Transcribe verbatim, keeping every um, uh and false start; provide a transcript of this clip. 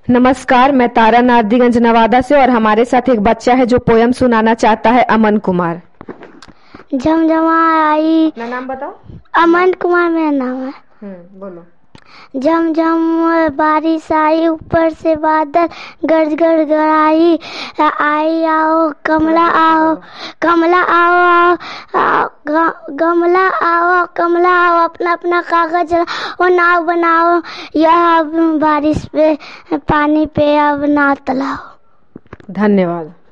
नमस्कार, मैं तारा नारदीगंज नवादा से और हमारे साथ एक बच्चा है जो पोयम सुनाना चाहता है, अमन कुमार। झमझमा आई। ना नाम बताओ। अमन कुमार मेरा नाम है। हम्म बोलो। झमझम बारिश आई, ऊपर से बादल गरज गरज गड़ाई। आई आओ कमला आओ, कमला आओ आओ, आओ ग- गमला आओ कमला आओ, अपना अपना कागज वो नाव बनाओ। यह अब बारिश पे पानी पे अब नाव तलाओ। धन्यवाद।